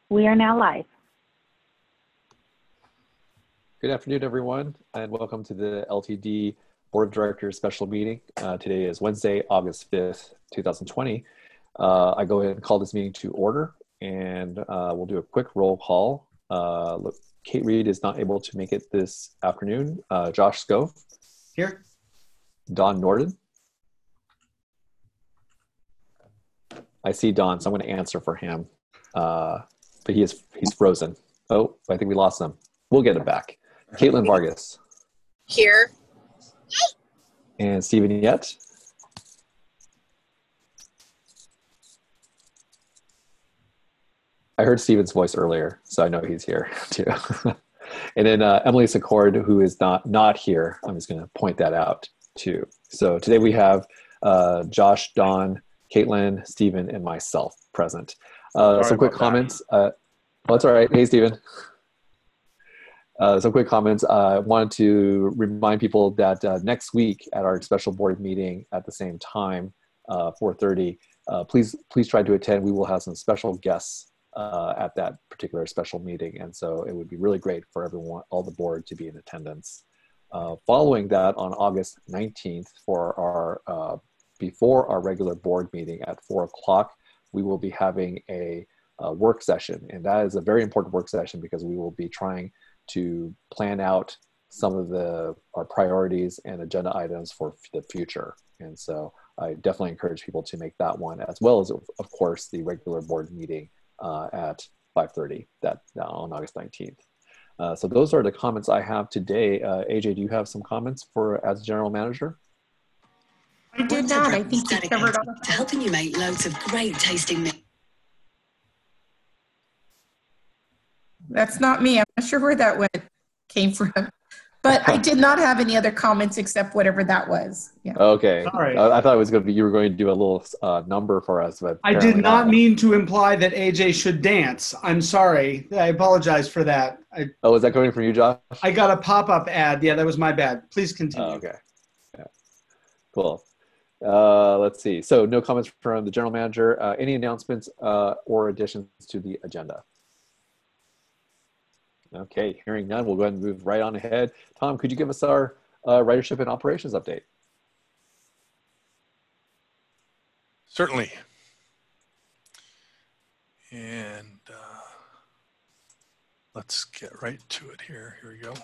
We are now live. Good afternoon, everyone, and welcome to the LTD Board of Directors special meeting. Today is Wednesday, August 5th, 2020. I go ahead and call this meeting to order, and we'll do a quick roll call. Look, Kate Reed is not able to make it this afternoon. Josh Scove. Here. Don Norden. I see Don, so I'm going to answer for him, but he's frozen. Oh, I think we lost him. We'll get it back. Caitlin Vargas. Here. And Stephen Yett. I heard Stephen's voice earlier, so I know he's here too. And then Emily Secord, who is not here. I'm just going to point that out too. So today we have Josh, Don, Caitlin, Stephen, and myself present. Some quick comments. Oh, that's all right. Hey, Stephen. Some quick comments. I wanted to remind people that next week at our special board meeting at the same time, 4:30, please try to attend. We will have some special guests at that particular special meeting. And so it would be really great for everyone, all the board, to be in attendance. Following that, on August 19th, for our before our regular board meeting at 4 o'clock, we will be having a work session. And that is a very important work session because we will be trying to plan out some of our priorities and agenda items for the future. And so I definitely encourage people to make that one, as well as, of course, the regular board meeting at 5:30 on August 19th. So those are the comments I have today. AJ, do you have some comments as general manager? I did not. I think you covered all to helping you make loads of great tasting meals. That's not me. I'm not sure where that came from. But I did not have any other comments except whatever that was. Yeah. Okay. All right. I thought it was going to be you were going to do a little number for us, but I did not mean to imply that AJ should dance. I'm sorry. I apologize for that. Oh, is that coming from you, Josh? I got a pop-up ad. Yeah, that was my bad. Please continue. Oh, okay. Yeah. Cool. Let's see. So no comments from the general manager. Any announcements or additions to the agenda? Okay, hearing none, we'll go ahead and move right on ahead. Tom, could you give us our ridership and operations update? Certainly. And let's get right to it here. Here we go.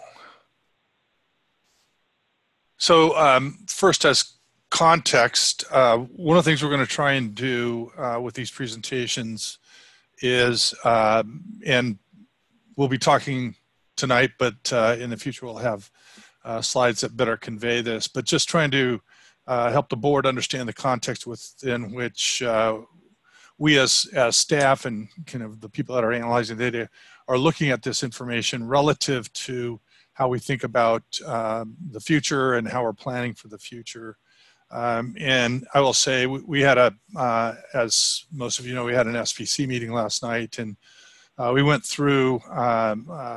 So first, as context, one of the things we're going to try and do with these presentations is, and we'll be talking tonight, but in the future we'll have slides that better convey this, but just trying to help the board understand the context within which we as staff and kind of the people that are analyzing the data are looking at this information relative to how we think about the future and how we're planning for the future. And I will say we had as most of you know, we had an SPC meeting last night, and we went through a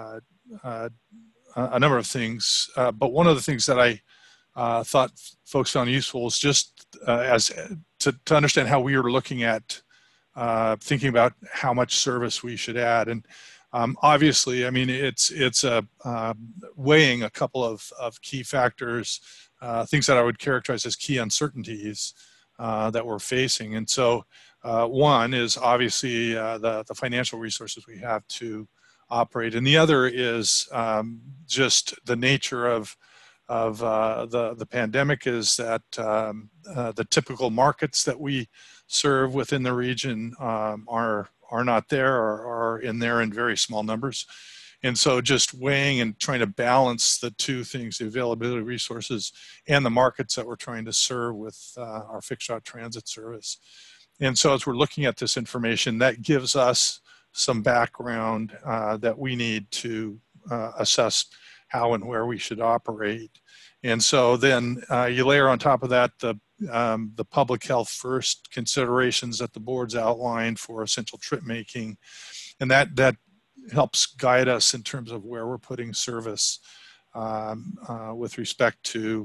number of things, but one of the things that I thought folks found useful is just to understand how we are looking at thinking about how much service we should add. And obviously, I mean, it's weighing a couple of key factors, things that I would characterize as key uncertainties that we're facing. And so one is obviously the financial resources we have to operate, and the other is just the nature of the pandemic is that the typical markets that we serve within the region are not there or are in very small numbers. And so just weighing and trying to balance the two things, the availability of resources and the markets that we're trying to serve with our fixed route transit service. And so as we're looking at this information, that gives us some background that we need to assess how and where we should operate. And so then you layer on top of that the public health first considerations that the board's outlined for essential trip making. And that helps guide us in terms of where we're putting service with respect to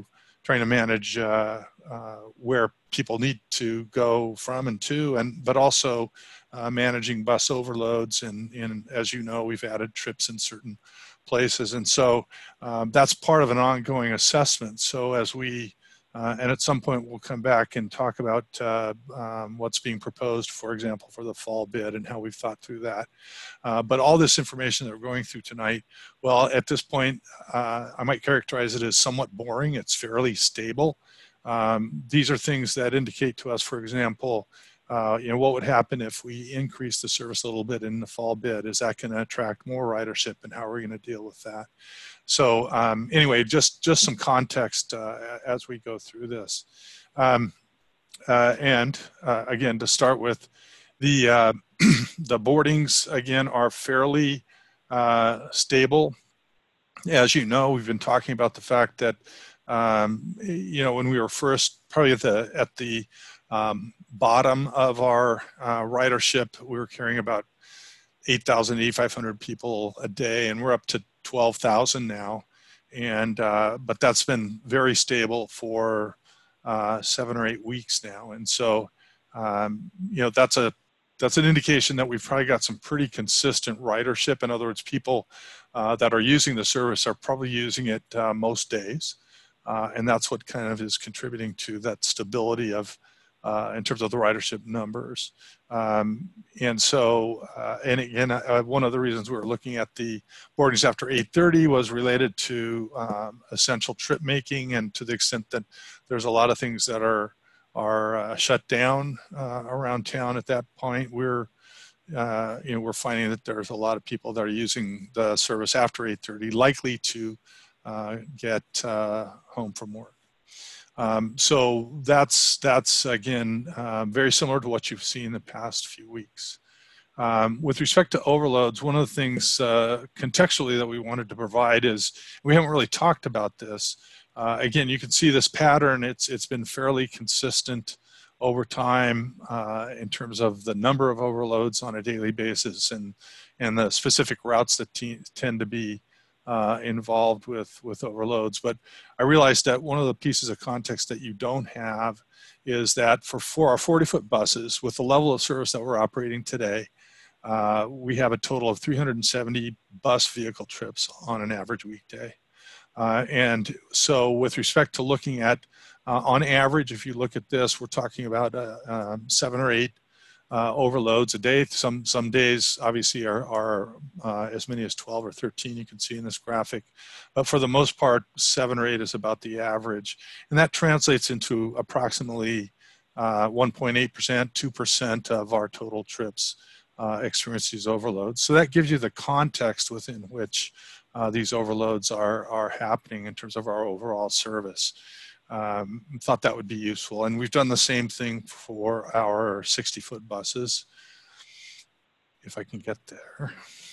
trying to manage where people need to go from and to, but also managing bus overloads. And as you know, we've added trips in certain places. And so that's part of an ongoing assessment. So as we, and at some point we'll come back and talk about what's being proposed, for example, for the fall bid and how we've thought through that. But all this information that we're going through tonight, well, at this point, I might characterize it as somewhat boring. It's fairly stable. These are things that indicate to us, for example, what would happen if we increase the service a little bit in the fall bid? Is that going to attract more ridership, and how are we going to deal with that? So anyway, just some context as we go through this. Again, to start with, the the boardings again are fairly stable. As you know, we've been talking about the fact that when we were first probably at the bottom of our ridership, we were carrying about 8,000, 8,500 people a day, and we're up to 12,000 now. And but that's been very stable for 7 or 8 weeks now. And so that's an indication that we've probably got some pretty consistent ridership. In other words, people that are using the service are probably using it most days. And that's what kind of is contributing to that stability of in terms of the ridership numbers. And so, and again, one of the reasons we were looking at the boardings after 8:30 was related to essential trip making, and to the extent that there's a lot of things that are shut down around town at that point. We're finding that there's a lot of people that are using the service after 8:30, likely to get home from work. So that's again, very similar to what you've seen the past few weeks. With respect to overloads, one of the things contextually that we wanted to provide is, we haven't really talked about this. Again, you can see this pattern. It's been fairly consistent over time in terms of the number of overloads on a daily basis, and the specific routes that tend to be involved with overloads. But I realized that one of the pieces of context that you don't have is that for our 40-foot buses, with the level of service that we're operating today, we have a total of 370 bus vehicle trips on an average weekday. And so with respect to looking at, on average, if you look at this, we're talking about 7 or 8 overloads a day. Some days obviously are as many as 12 or 13, you can see in this graphic. But for the most part, 7 or 8 is about the average. And that translates into approximately 1.8%, 2% of our total trips experience these overloads. So that gives you the context within which these overloads are happening in terms of our overall service. Thought that would be useful. And we've done the same thing for our 60-foot buses. If I can get there.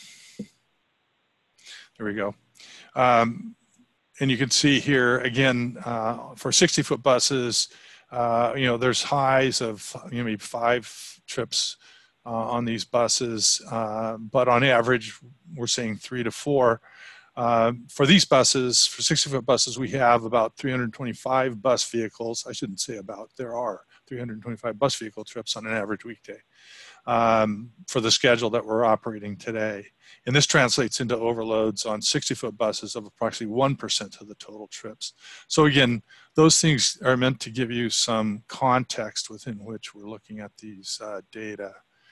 There we go. And you can see here, again, for 60-foot buses, there's highs of maybe 5 trips on these buses. But on average, we're saying 3 to 4. For these buses, for 60-foot buses, we have about 325 bus vehicles. I shouldn't say about, there are 325 bus vehicle trips on an average weekday for the schedule that we're operating today. And this translates into overloads on 60-foot buses of approximately 1% of the total trips. So again, those things are meant to give you some context within which we're looking at these data.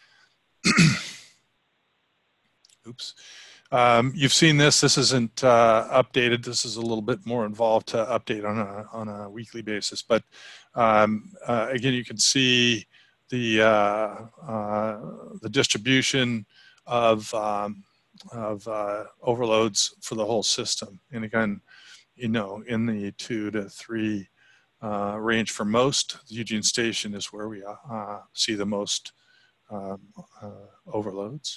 Oops. You've seen this. This isn't updated. This is a little bit more involved to update on a weekly basis. But again, you can see the distribution of overloads for the whole system. And again, in the 2 to 3 range for most. The Eugene Station is where we see the most overloads.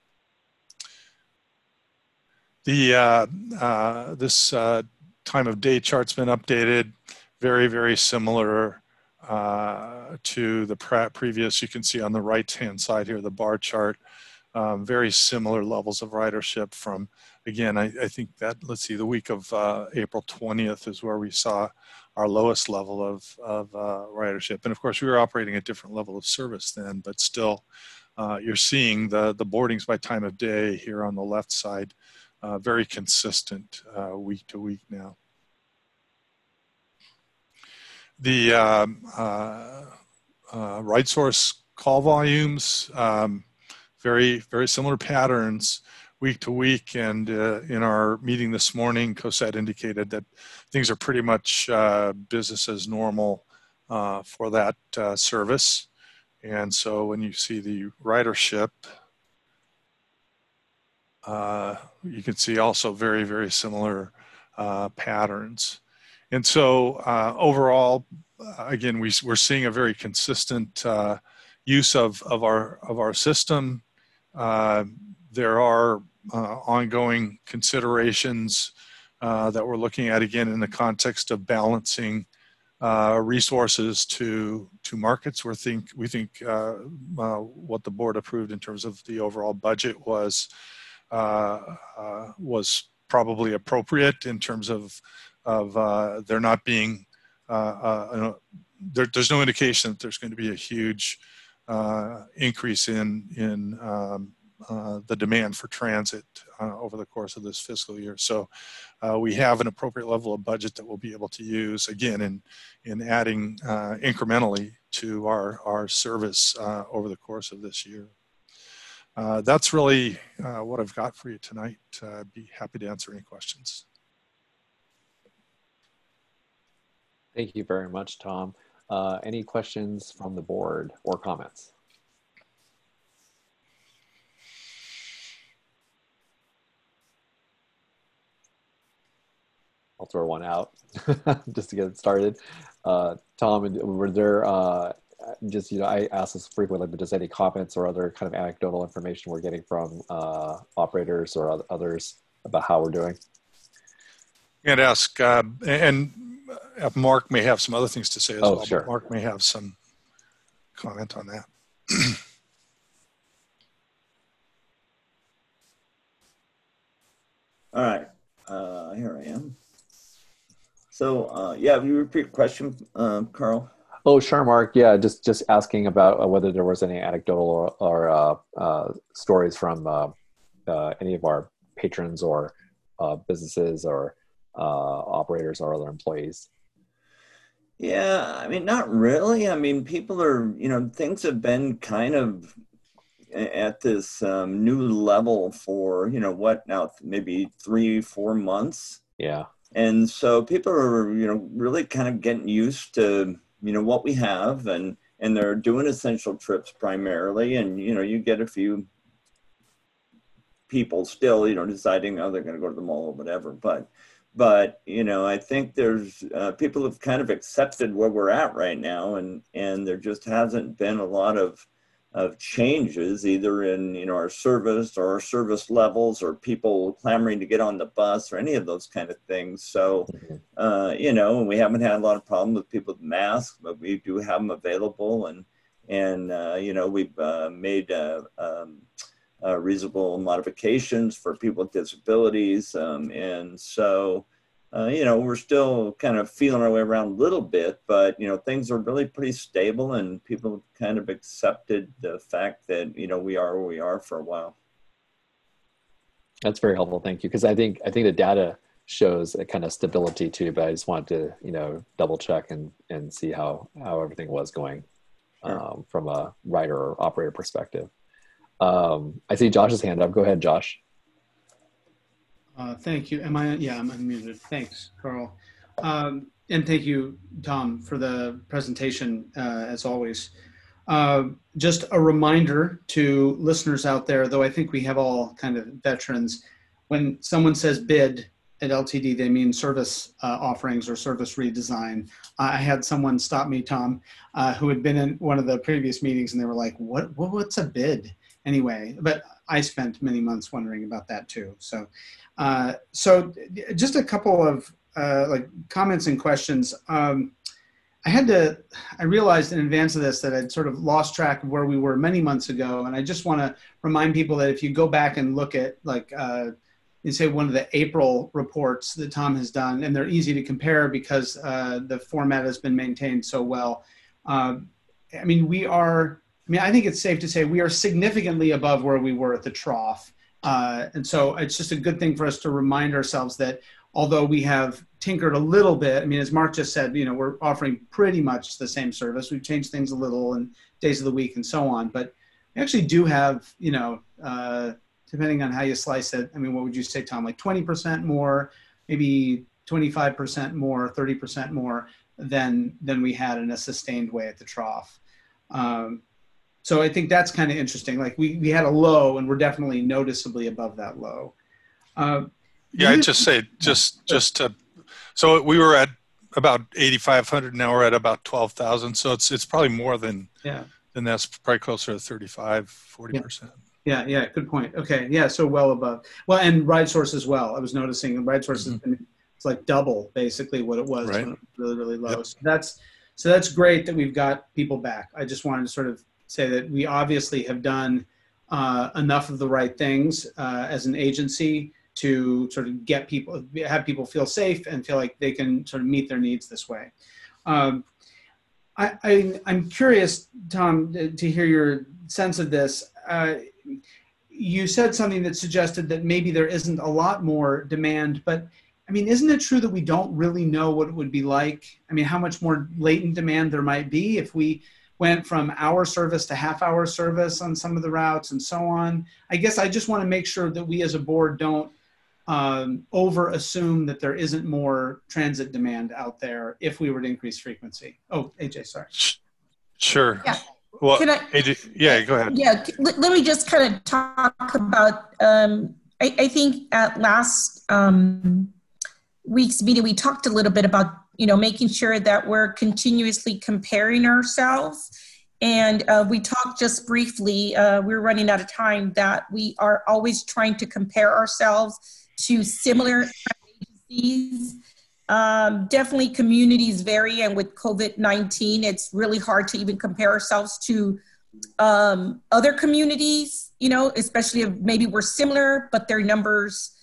This time of day chart's been updated, very, very similar to the previous. You can see on the right-hand side here, the bar chart, very similar levels of ridership from, again, I think that, let's see, the week of April 20th is where we saw our lowest level of ridership. And of course, we were operating a different level of service then, but still, you're seeing the boardings by time of day here on the left side, very consistent week to week now. The RideSource call volumes, very, very similar patterns week to week. And in our meeting this morning, COSAT indicated that things are pretty much business as normal for that service. And so when you see the ridership, you can see also very, very similar patterns. And so overall, again, we're seeing a very consistent use of our system. There are ongoing considerations that we're looking at, again, in the context of balancing resources to markets. We think what the board approved in terms of the overall budget was probably appropriate in terms of there not being there's no indication that there's going to be a huge increase in the demand for transit over the course of this fiscal year. So we have an appropriate level of budget that we'll be able to use, again, in adding incrementally to our service over the course of this year. That's really what I've got for you tonight. I'd be happy to answer any questions. Thank you very much, Tom. Any questions from the board or comments? I'll throw one out just to get it started. Tom, were there just, I ask this frequently, but just any comments or other kind of anecdotal information we're getting from operators or others about how we're doing? And ask, and Mark may have some other things to say as well. Sure. But Mark may have some comment on that. All right, here I am. So, yeah, if you repeat the question, Carl. Oh, sure, Mark. Yeah, just asking about whether there was any anecdotal or stories from any of our patrons or businesses or operators or other employees. Yeah, I mean, not really. I mean, people are, things have been kind of at this new level for, what now, maybe 3-4 months. Yeah. And so people are, really kind of getting used to, what we have, and they're doing essential trips primarily. And, you get a few people still, deciding, oh, they're going to go to the mall or whatever. But, I think there's people have kind of accepted where we're at right now. And there just hasn't been a lot of changes either in, our service or our service levels or people clamoring to get on the bus or any of those kind of things. So, and we haven't had a lot of problems with people with masks, but we do have them available. And we've made reasonable modifications for people with disabilities. And so, we're still kind of feeling our way around a little bit, but, things are really pretty stable and people have kind of accepted the fact that, we are where we are for a while. That's very helpful. Thank you. Because I think the data shows a kind of stability too, but I just wanted to, double check and see how everything was going from a rider or operator perspective. I see Josh's hand up. Go ahead, Josh. Thank you. I'm unmuted. Thanks, Carl. And thank you, Tom, for the presentation, as always. Just a reminder to listeners out there, though I think we have all kind of veterans, when someone says bid at LTD, they mean service offerings or service redesign. I had someone stop me, Tom, who had been in one of the previous meetings, and they were like, what's a bid? Anyway, but I spent many months wondering about that too. So just a couple of comments and questions. I realized in advance of this that I'd sort of lost track of where we were many months ago. And I just want to remind people that if you go back and look at say one of the April reports that Tom has done, and they're easy to compare because the format has been maintained so well. I think it's safe to say we are significantly above where we were at the trough. And so it's just a good thing for us to remind ourselves that although we have tinkered a little bit, I mean, as Mark just said, we're offering pretty much the same service. We've changed things a little and days of the week and so on, but we actually do have, depending on how you slice it, I mean, what would you say, Tom, like 20% more, maybe 25% more, 30% more than we had in a sustained way at the trough. So I think that's kind of interesting. Like we had a low and we're definitely noticeably above that low. I'd just say so we were at about 8,500. Now we're at about 12,000. So it's probably more than that's probably closer to 35-40%. Yeah. Good point. Okay. Yeah. So well above. Well, and RideSource as well. I was noticing RideSource has been, it's like double basically what it was when it was really, really low. Yep. So that's great that we've got people back. I just wanted to sort of say that we obviously have done enough of the right things as an agency to sort of have people feel safe and feel like they can sort of meet their needs this way. I'm curious, Tom, to hear your sense of this. You said something that suggested that maybe there isn't a lot more demand, but I mean, isn't it true that we don't really know what it would be like? I mean, how much more latent demand there might be if we went from hour service to half-hour service on some of the routes and so on? I guess I just want to make sure that we as a board don't over-assume that there isn't more transit demand out there if we were to increase frequency. Oh, AJ, sorry. Sure. Yeah. Well, AJ, go ahead. Yeah, let me just kind of talk about, I think at last week's meeting, we talked a little bit about, making sure that we're continuously comparing ourselves. And we talked just briefly, we're running out of time, that we are always trying to compare ourselves to similar agencies. Definitely communities vary, and with COVID-19, it's really hard to even compare ourselves to other communities, especially if maybe we're similar, but their numbers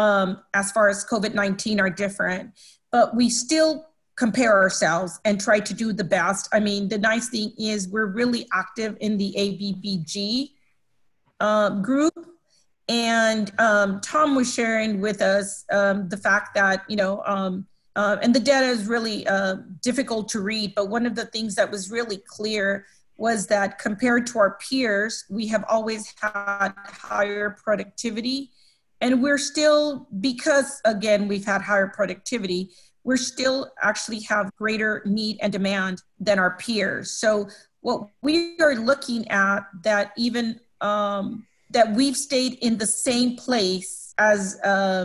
as far as COVID-19 are different. But we still compare ourselves and try to do the best. I mean, the nice thing is we're really active in the ABBG group. And Tom was sharing with us the fact that, and the data is really difficult to read, but one of the things that was really clear was that compared to our peers, we have always had higher productivity. And we're still, because again, we've had higher productivity, we're still actually have greater need and demand than our peers. So what we are looking at, that even that we've stayed in the same place as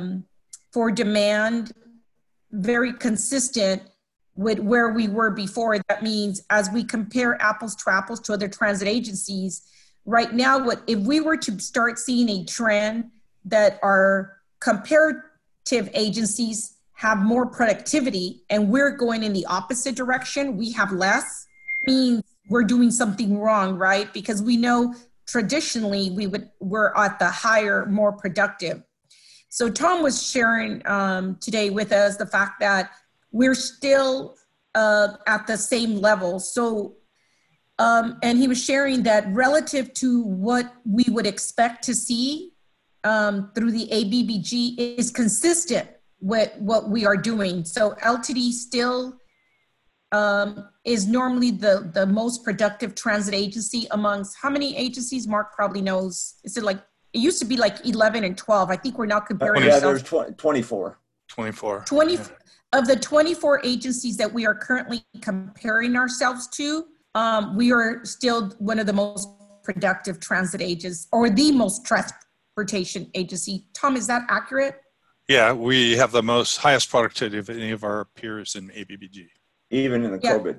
for demand, very consistent with where we were before. That means as we compare apples to apples to other transit agencies, right now, if we were to start seeing a trend that our comparative agencies have more productivity and we're going in the opposite direction, we have less, means we're doing something wrong, right? Because we know traditionally we're at the higher, more productive. So Tom was sharing today with us the fact that we're still at the same level. So, and he was sharing that relative to what we would expect to see through the ABBG is consistent with what we are doing. So LTD still is normally the most productive transit agency amongst how many agencies? Mark probably knows. Is it like, it used to be like 11 and 12. I think we're now comparing ourselves. There's 24. 24. Of the 24 agencies that we are currently comparing ourselves to, we are still one of the most productive transit agents, or the most transportation agency. Tom, is that accurate? Yeah, we have the highest productivity of any of our peers in ABBG. Even in the COVID.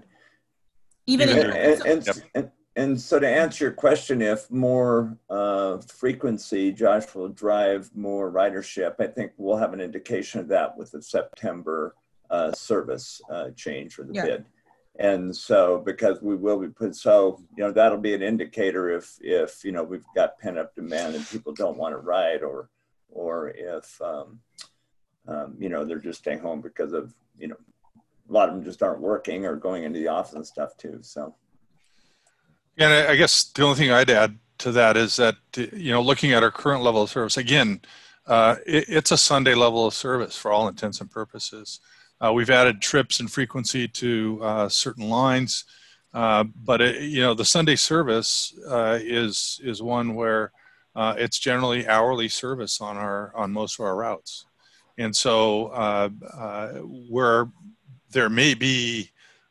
Even and so to answer your question, if more frequency, Josh, will drive more ridership, I think we'll have an indication of that with the September service change for the bid. And so, because we will be that'll be an indicator if we've got pent up demand and people don't want to ride or or if, you know, they're just staying home because of, you know, a lot of them just aren't working or going into the office and stuff too. So. And I guess the only thing I'd add to that is that, you know, looking at our current level of service, again, it's a Sunday level of service for all intents and purposes. We've added trips and frequency to certain lines, but you know, the Sunday service is one where it's generally hourly service on most of our routes, and so where there may be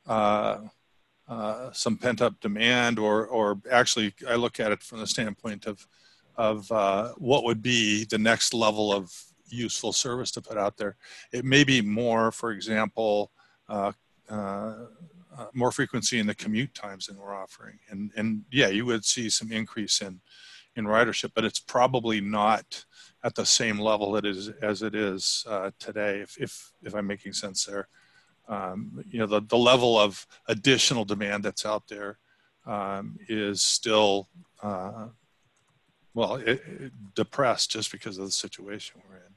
some pent-up demand, or actually I look at it from the standpoint of what would be the next level of useful service to put out there. It may be more, for example, more frequency in the commute times than we're offering, and yeah, you would see some increase in ridership, but it's probably not at the same level as it is today, if I'm making sense there. You know, the level of additional demand that's out there is still, well, depressed just because of the situation we're in.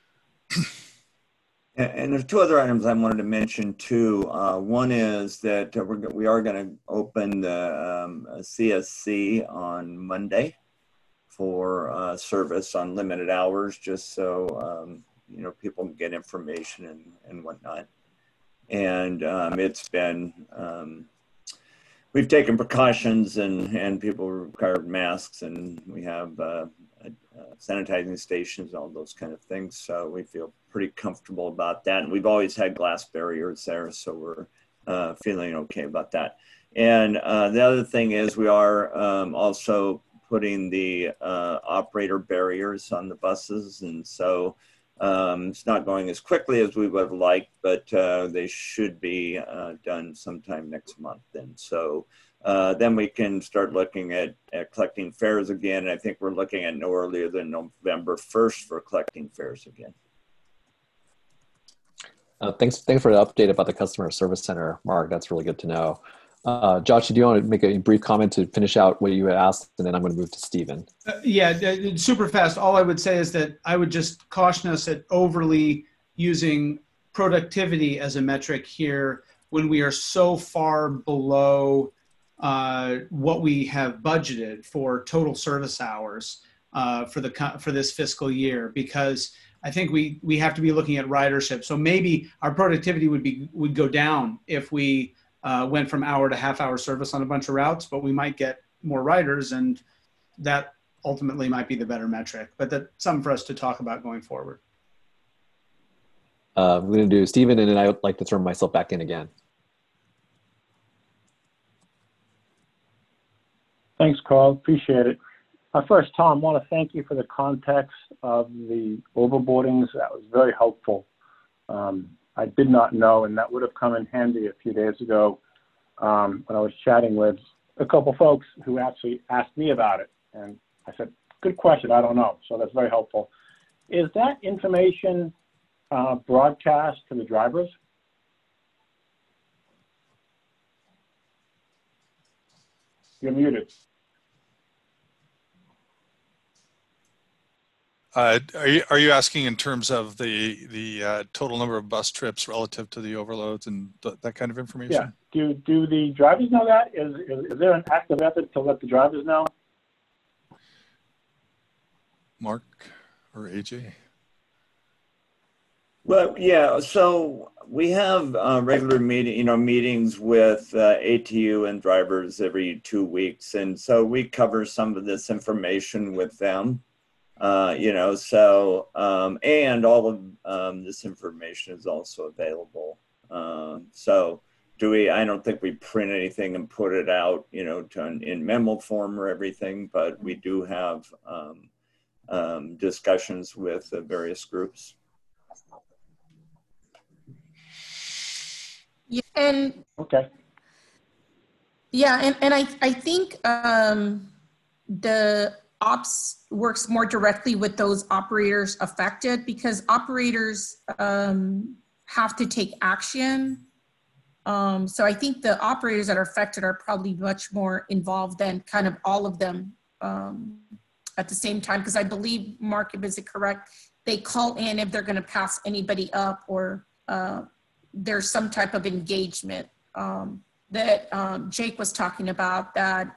And there's two other items I wanted to mention too. One is that we are going to open the CSC on Monday for service on limited hours, just so you know, people can get information and whatnot. And it's been, we've taken precautions, and people required masks, and we have sanitizing stations, all those kind of things. So we feel pretty comfortable about that. And we've always had glass barriers there, so we're feeling okay about that. And the other thing is we are also putting the operator barriers on the buses. And so it's not going as quickly as we would have liked, but they should be done sometime next month. And so then we can start looking at collecting fares again. I think we're looking at no earlier than November 1st for collecting fares again. Thanks for the update about the customer service center, Mark. That's really good to know. Josh, do you want to make a brief comment to finish out what you had asked, and then I'm going to move to Stephen? Yeah, super fast. All I would say is that I would just caution us at overly using productivity as a metric here when we are so far below what we have budgeted for total service hours for this fiscal year, because I think we have to be looking at ridership. So maybe our productivity would go down if we went from hour to half-hour service on a bunch of routes, but we might get more riders, and that ultimately might be the better metric. But that's something for us to talk about going forward. I'm going to do Stephen, and then I would like to throw myself back in again. Thanks, Carl. Appreciate it. First, Tom, I want to thank you for the context of the overboardings. That was very helpful. I did not know, and that would have come in handy a few days ago when I was chatting with a couple folks who actually asked me about it. And I said, good question, I don't know. So that's very helpful. Is that information broadcast to the drivers? You're muted. Are you asking in terms of the total number of bus trips relative to the overloads and that kind of information? Yeah. Do the drivers know that? Is there an active effort to let the drivers know? Mark or AJ? Well, yeah. So we have regular meetings with ATU and drivers every 2 weeks, and so we cover some of this information with them. So, and all of this information is also available. So I don't think we print anything and put it out, in memo form or everything, but we do have discussions with various groups. Yeah, and okay. Yeah, and I think the ops works more directly with those operators affected, because operators have to take action. So I think the operators that are affected are probably much more involved than kind of all of them at the same time, because I believe, Mark, is it correct? They call in if they're going to pass anybody up, or there's some type of engagement that Jake was talking about, that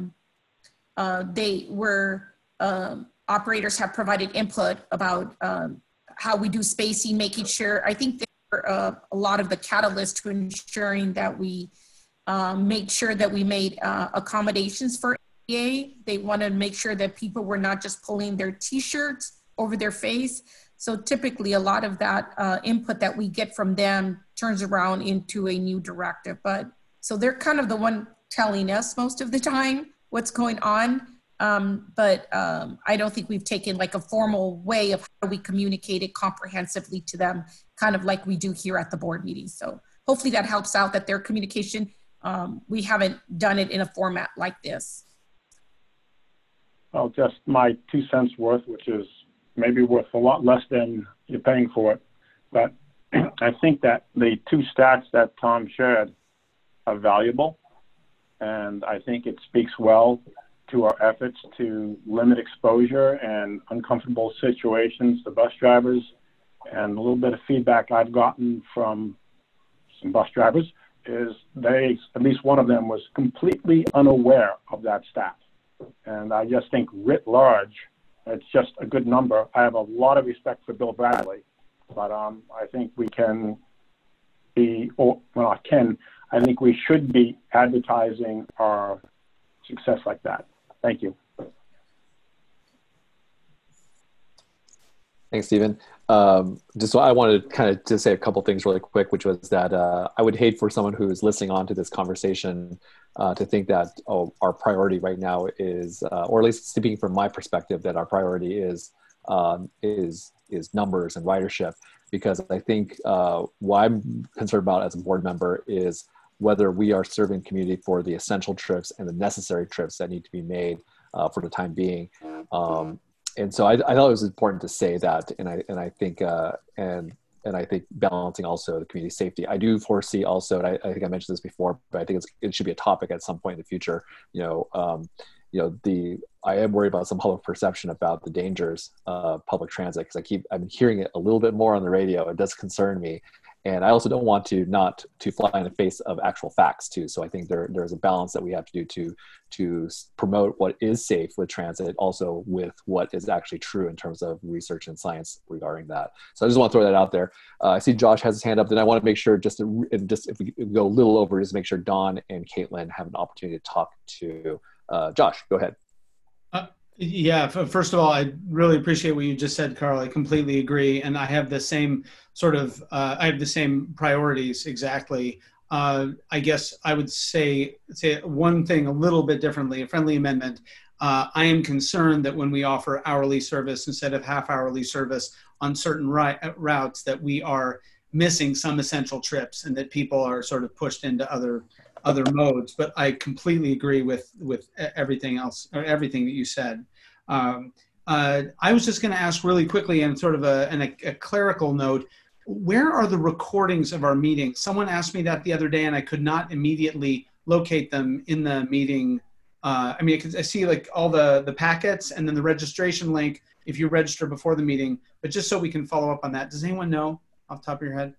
they were, operators have provided input about how we do spacing, making sure, I think there were a lot of the catalyst to ensuring that we make sure that we made accommodations for ADA. They wanted to make sure that people were not just pulling their t-shirts over their face. So typically a lot of that input that we get from them turns around into a new directive. But so they're kind of the one telling us most of the time what's going on. But I don't think we've taken like a formal way of how we communicate it comprehensively to them, kind of like we do here at the board meeting. So hopefully that helps out, that their communication, we haven't done it in a format like this. Well, just my 2 cents worth, which is maybe worth a lot less than you're paying for it. But I think that the 2 stats that Tom shared are valuable. And I think it speaks well to our efforts to limit exposure and uncomfortable situations to bus drivers. And a little bit of feedback I've gotten from some bus drivers is they, at least one of them, was completely unaware of that stat. And I just think writ large, it's just a good number. I have a lot of respect for Bill Bradley, but I think we can be, I think we should be advertising our success like that. Thank you. Thanks, Stephen. Just so I wanted to kind of just say a couple things really quick, which was that I would hate for someone who's listening on to this conversation to think that our priority right now is, or at least speaking from my perspective, that our priority is numbers and ridership. Because I think what I'm concerned about as a board member is whether we are serving community for the essential trips and the necessary trips that need to be made for the time being. And so I thought it was important to say that, and I think I think balancing also the community safety. I do foresee also, and I think I mentioned this before, but I think it should be a topic at some point in the future. I am worried about some public perception about the dangers of public transit, because I've been hearing it a little bit more on the radio. It does concern me. And I also don't want to not to fly in the face of actual facts too. So I think there's a balance that we have to do to promote what is safe with transit, also with what is actually true in terms of research and science regarding that. So I just want to throw that out there. I see Josh has his hand up. Then I want to make sure if we go a little over, just make sure Don and Caitlin have an opportunity to talk to Josh. Go ahead. Yeah, first of all, I really appreciate what you just said, Carl. I completely agree. And I have the same sort of, I have the same priorities exactly. I guess I would say one thing a little bit differently, a friendly amendment. I am concerned that when we offer hourly service instead of half-hourly service on certain routes, that we are missing some essential trips and that people are sort of pushed into other modes. But I completely agree with everything else, or everything that you said. I was just going to ask really quickly, and sort of a clerical note, where are the recordings of our meetings? Someone asked me that the other day, and I could not immediately locate them in the meeting. I see like all the packets and then the registration link if you register before the meeting, but just so we can follow up on that. Does anyone know off the top of your head?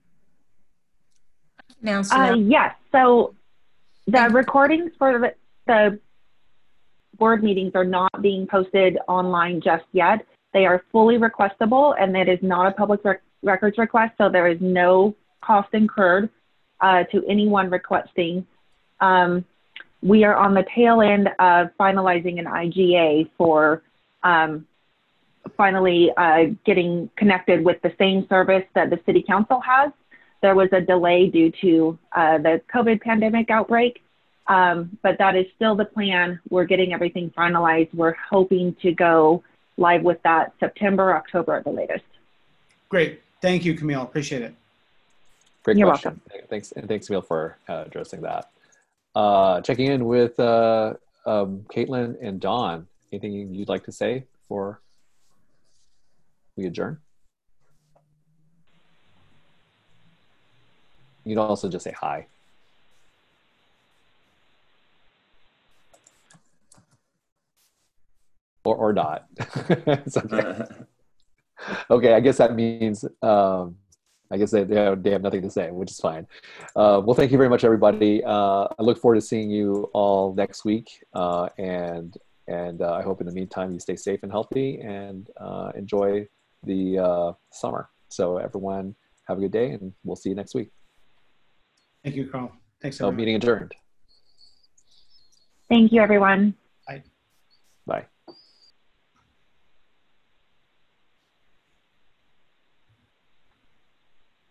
Yes. So the recordings for the board meetings are not being posted online just yet. They are fully requestable, and it is not a public records request, so there is no cost incurred to anyone requesting. We are on the tail end of finalizing an IGA for finally getting connected with the same service that the City Council has. There was a delay due to the COVID pandemic outbreak, but that is still the plan. We're getting everything finalized. We're hoping to go live with that September, October at the latest. Great. Thank you, Camille. Appreciate it. Great You're question. welcome. Thanks, and thanks, Camille, for addressing that. Checking in with Caitlin and Dawn. Anything you'd like to say before we adjourn? You can also just say hi. or not. It's okay. Okay, I guess that means I guess they have nothing to say, which is fine. Well, thank you very much, everybody. I look forward to seeing you all next week, and I hope in the meantime you stay safe and healthy and enjoy the summer. So everyone, have a good day, and we'll see you next week. Thank you, Carl. Thanks, So everyone. meeting adjourned. Thank you, everyone.